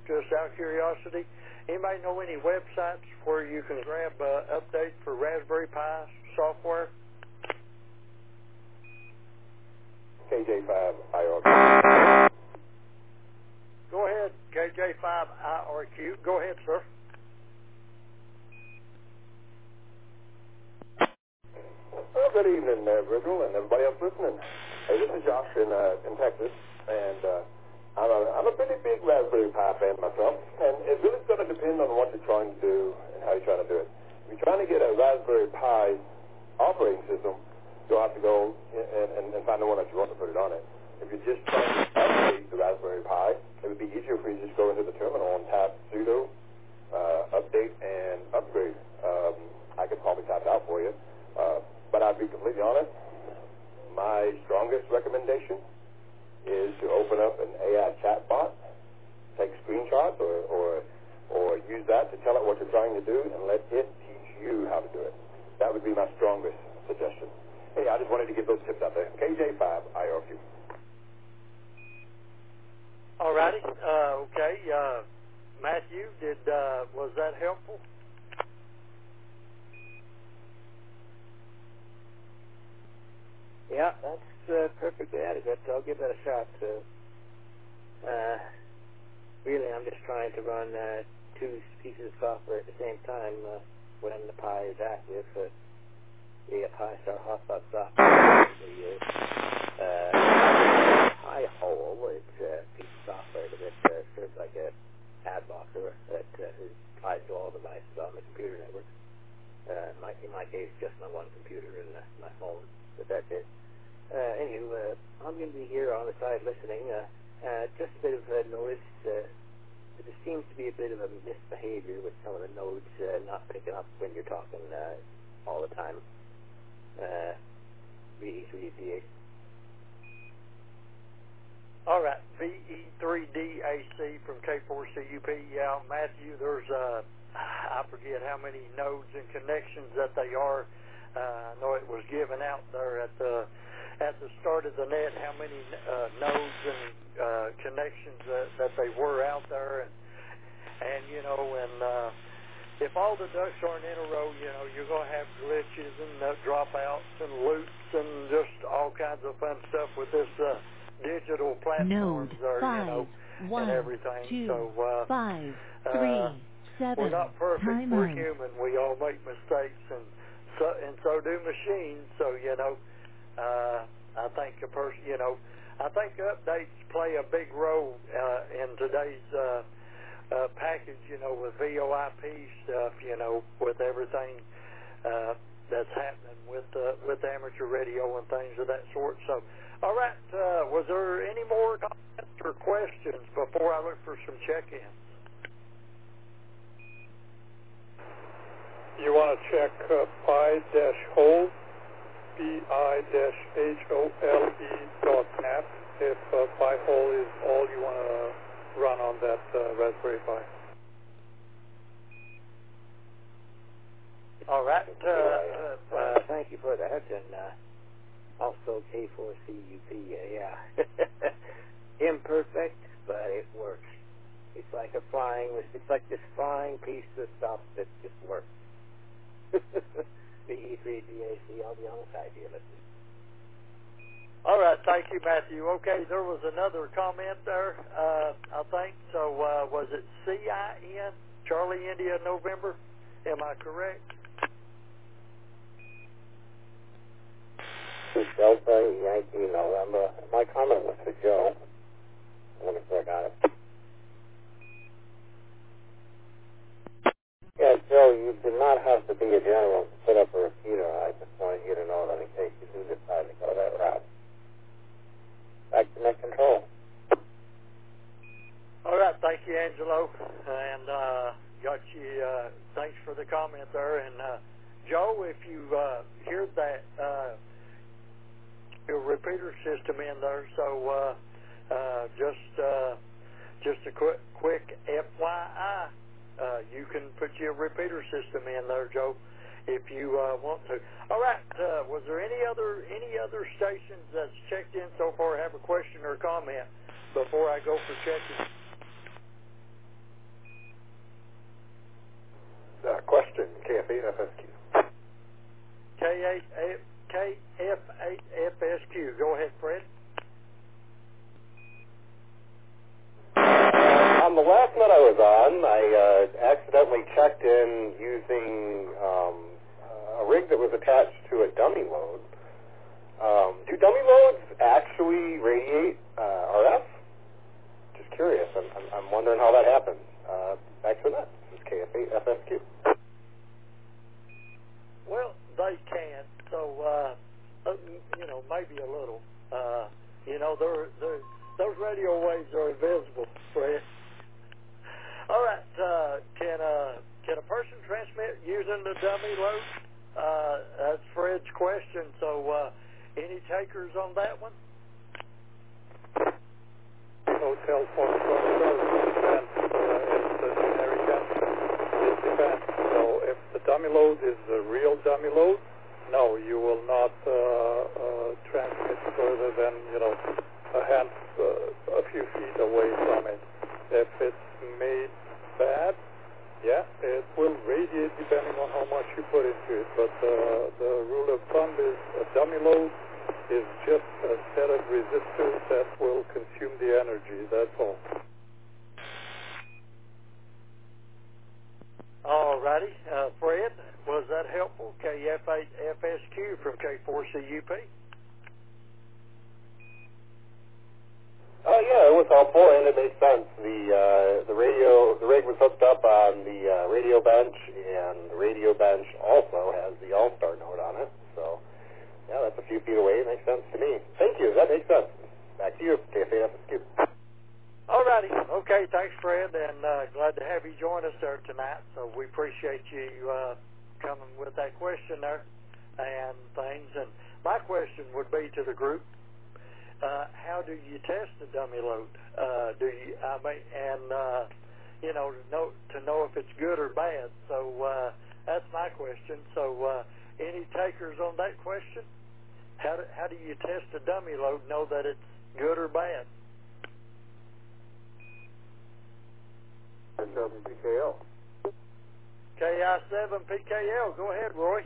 just out of curiosity, anybody know any websites where you can grab updates for Raspberry Pi software? KJ5IRQ. Go ahead, KJ5IRQ. Go ahead, sir. Well, good evening, Virgil, and everybody else listening. Hey, this is Josh in Texas, and I'm a pretty big Raspberry Pi fan myself, and it really going to depend on what you're trying to do and how you're trying to do it. If you're trying to get a Raspberry Pi operating system, you'll have to go and find the one that you want to put it on it. If you're just trying to update the Raspberry Pi, it would be easier for you to just go into the terminal and tap sudo update and upgrade. I could probably tap it out for you, but I'll be completely honest, my strongest recommendation is to open up an AI chatbot, take screenshots or use that to tell it what you're trying to do and let it teach you how to do it. That would be my strongest suggestion. Hey, I just wanted to get those tips out there. KJ5IRQ. All righty. Okay. Matthew, was that helpful? Yeah, that's perfectly adequate. So I'll give that a shot. Really, I'm just trying to run two pieces of software at the same time when the Pi is active. The Pi-Star hotspot software. The Pi-hole, it's a piece of software that serves like a ad blocker that ties to all devices on the computer network. In my case, just my one computer and my phone, but that's it. Anywho, I'm going to be here on the side listening. Just a bit of noise. There seems to be a bit of a misbehavior with some of the nodes not picking up when you're talking all the time. VE3DAC. All right, VE3DAC from K4CUP. Yeah, Matthew, there's I forget how many nodes and connections that they are. I know it was given out there at the start of the net how many nodes and connections that they were out there, and you know, and if all the ducks aren't in a row, you know, you're going to have glitches and dropouts and loops and just all kinds of fun stuff with this digital platforms Node 5, you know, 1, and everything. 2, So 5, 3, 7. we're not perfect. Time We're out. human. We all make mistakes, and so do machines. So you know, I think I think updates play a big role in today's package. You know, with VoIP stuff. You know, with everything that's happening with amateur radio and things of that sort. So, all right. Was there any more comments or questions before I look for some check-ins? You want to check pi-hole, pi-hole.net if Pi-hole is all you want to run on that Raspberry Pi. All right. Thank you for that, and also K4CUP. Yeah, imperfect, but it works. It's like this flying piece of stuff that just works. VE3DAC, I'll be on the side here. Listen. All right, thank you, Matthew. Okay, there was another comment there, I think. So was it CIN, Charlie India November? Am I correct? Delta Yankee November. My comment was for Joe. Let me click on it. Yeah, Joe, you do not have to be a general to set up a repeater. I just wanted you to know that in case you do decide to go that route. Back to net control. All right, thank you, Angelo. And got you, thanks for the comment there. And Joe, if you hear that, your repeater system in there, so just a quick FYI, you can put your repeater system in there, Joe, if you want to. All right, was there any other stations that's checked in so far have a question or comment before I go for checking? KF8FSQ. KF8FSQ. Go ahead, Fred. On the last net I was on, I accidentally checked in using a rig that was attached to a dummy load. Do dummy loads actually radiate RF? Just curious. I'm wondering how that happens. Back to that. This is KF8FSQ. Well, they can. So, maybe a little. Those radio waves are invisible, Fred. All right. Can a person transmit using the dummy load? That's Fred's question. So, any takers on that one? Hotel Foxtrot service depends. It's a generic answer. It depends. So if the dummy load is a real dummy load, no, you will not transmit further than a few feet away from it. If it's made bad, yeah, it will radiate depending on how much you put into it. But the rule of thumb is a dummy load is just a set of resistors that will consume the energy. That's all. All righty. Fred, was that helpful? KF8FSQ from K4CUP. Yeah, it was helpful and it made sense. The rig was hooked up on the radio bench, and the radio bench also has the All-Star node on it. So, yeah, that's a few feet away. It makes sense to me. Thank you. That makes sense. Back to you, KF8FSQ. All righty. Okay, thanks, Fred, and glad to have you join us there tonight. So we appreciate you coming with that question there and things. And my question would be to the group, how do you test the dummy load? To know if it's good or bad. So that's my question. So any takers on that question? How do you test a dummy load, know that it's good or bad? PKL. KI7PKL. Go ahead, Roy.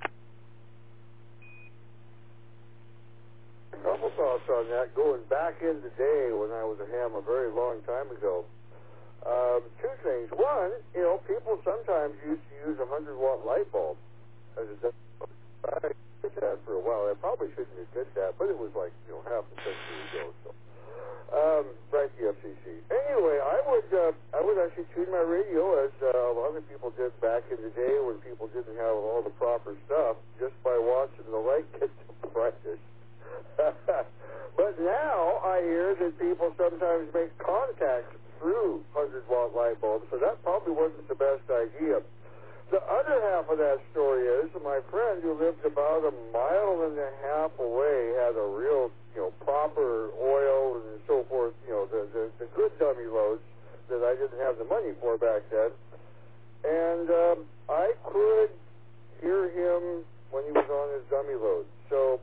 A couple thoughts on that. Going back in the day when I was a ham a very long time ago, two things. One, people sometimes used to use a 100-watt light bulb as a dummy load. I did that for a while. I probably shouldn't have did that, but it was like half a century ago. So, right, the FCC. Anyway, I would actually tune my radio as a lot of people did back in the day when people didn't have all the proper stuff, just by watching the light get to practice. But now I hear that people sometimes make contacts through 100-watt light bulbs, so that probably wasn't the best idea. The other half of that story is my friend who lived about 1.5 miles away had a real, proper oil and so forth, the good dummy loads that I didn't have the money for back then. And I could hear him when he was on his dummy load. So,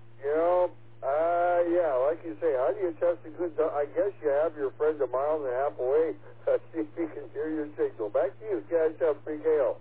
like you say, how do you test a good I guess you have your friend 1.5 miles away, see if he can hear your signal. Back to you, guys. Have PKL.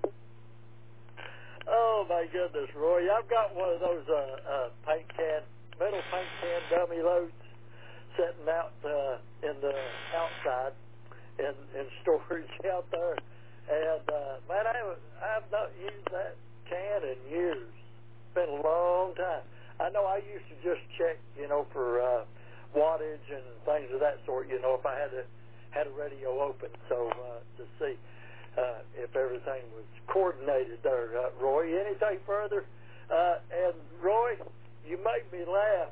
Oh, my goodness, Roy. I've got one of those metal paint can dummy loads sitting out in the outside in storage out there. And, man, I've not used that can in years. It's been a long time. I know I used to just check, for wattage and things of that sort, if I had a radio open, so to see if everything was coordinated there. Roy, anything further? And Roy, you make me laugh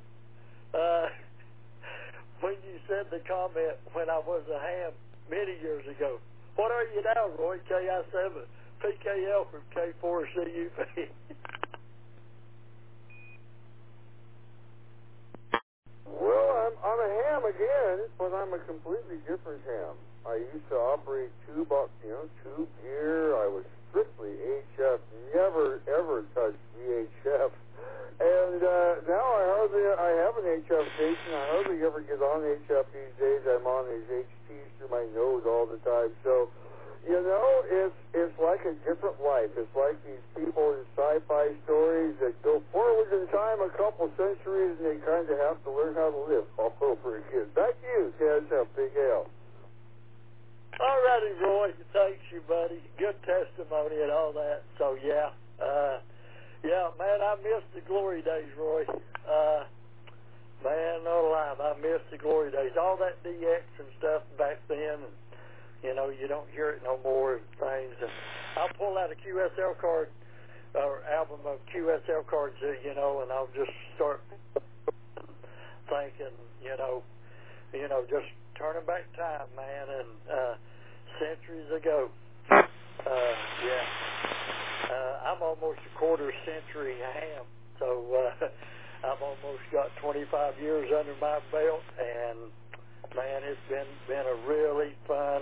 when you said the comment when I was a ham many years ago. What are you now, Roy? KI7 PKL from K4CUP. Well, I'm a ham again, but I'm a completely different ham. I used to operate tube gear. I was strictly HF, never ever touched VHF. And now I have an HF station. I hardly ever get on HF these days. I'm on these HTs through my nose all the time. So, You know, it's like a different life. It's like these people in sci-fi stories that go forward in time a couple centuries, and they kind of have to learn how to live all over again. Back to you, KSF Big L. All righty, Roy. Thanks you, buddy. Good testimony and all that. So, yeah, man, I miss the glory days, Roy. Man, no lie, I miss the glory days. All that DX and stuff back then, and you know, you don't hear it no more and things. And I'll pull out a QSL card or album of QSL cards, you know, and I'll just start thinking, you know, just turning back time, man, and centuries ago. I'm almost a quarter century ham, so I've almost got 25 years under my belt, and man, it's been a really fun.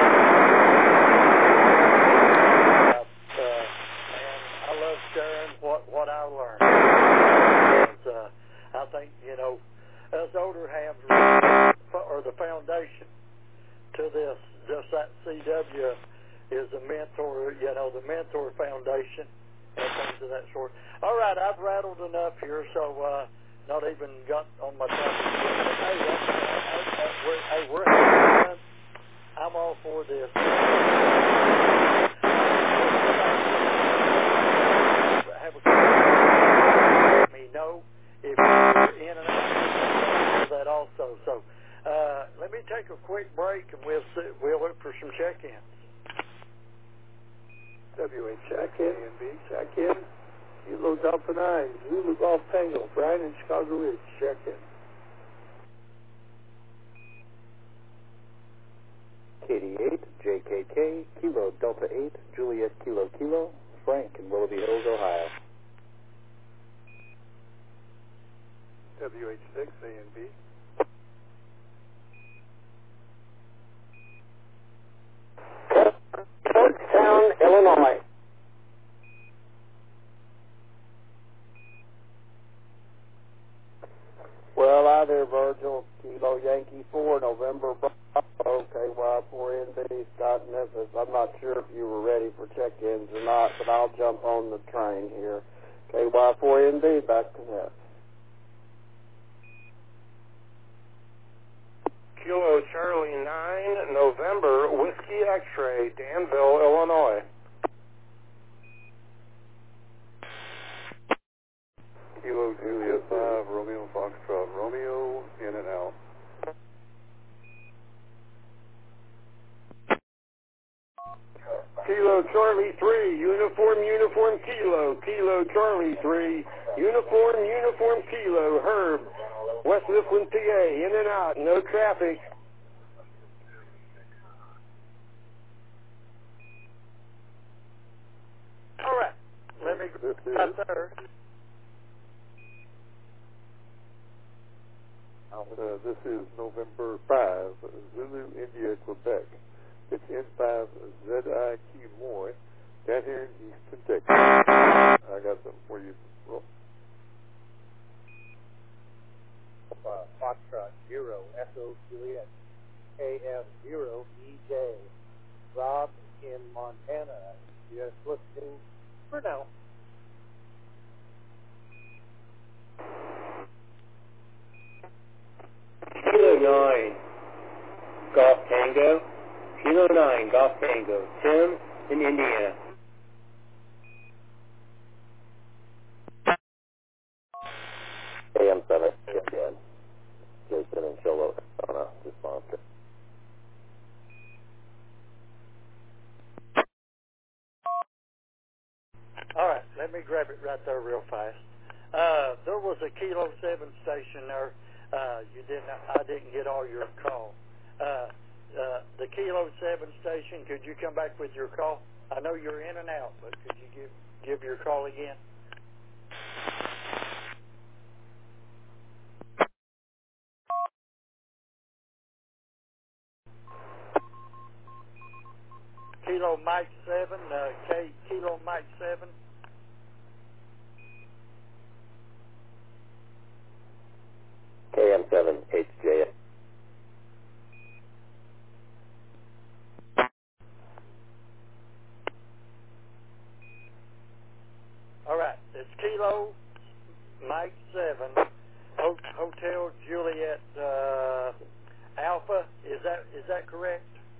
And I love sharing what I learned. Because, I think, you know, us older hams are the foundation to this. Just that CW is a mentor, you know, the mentor foundation and things of that sort. All right, I've rattled enough here, so not even got on my topic. Hey, we're having fun. I'm all for this. Have a let me know if you're in and out of that also. So let me take a quick break, and we'll look for some check-ins. WH check-in, A&B check-in. Kilo Delta 9, Zulu Golf Tango, Brian in Chicago Ridge, check-in. KD8, JKK, Kilo Delta 8, Juliet Kilo Kilo, Frank in Willoughby Hills, Ohio. WH6, A&B. Georgetown, Illinois. Well, hi there, Virgil. Kilo Yankee 4, November Bravo, KY4NB, Scott Memphis. I'm not sure if you were ready for check-ins or not, but I'll jump on the train here. KY4NB, back to that. Kilo Charlie 9, November, Whiskey X-Ray, Danville, Illinois. Kilo Juliet 5, Romeo Foxtrot, Romeo, in and out. Kilo Charlie 3, Uniform Kilo, Kilo Charlie 3, Uniform Kilo, Herb, West Mifflin, PA, in and out, no traffic. All right, let me cut there. This is November 5, Zulu, India, Quebec. It's N5 ZIQ Moy, down here in Houston, Texas. I got something for you. Roll. Foxtrot 0, Echo Juliet, KF 0, EJ. Rob in Montana, just listening for now. Kilo 9, Golf Tango. Kilo 9, Golf Tango. Tim in Indiana. AM7, again. Jason and Cholo on a response. All right, let me grab it right there real fast. There was a Kilo 7 station there. I didn't get all your call. The Kilo 7 station, could you come back with your call? I know you're in and out, but could you give your call again? Kilo Mike 7, Kilo Mike 7. KM7, HJS. Kilo Mike 7 Hotel Juliet Alpha. Is that correct?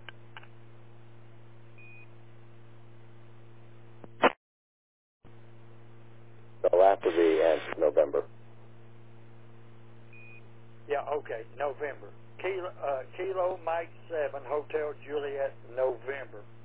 So after the end, November. Yeah, okay, November. Kilo Mike 7 Hotel Juliet November.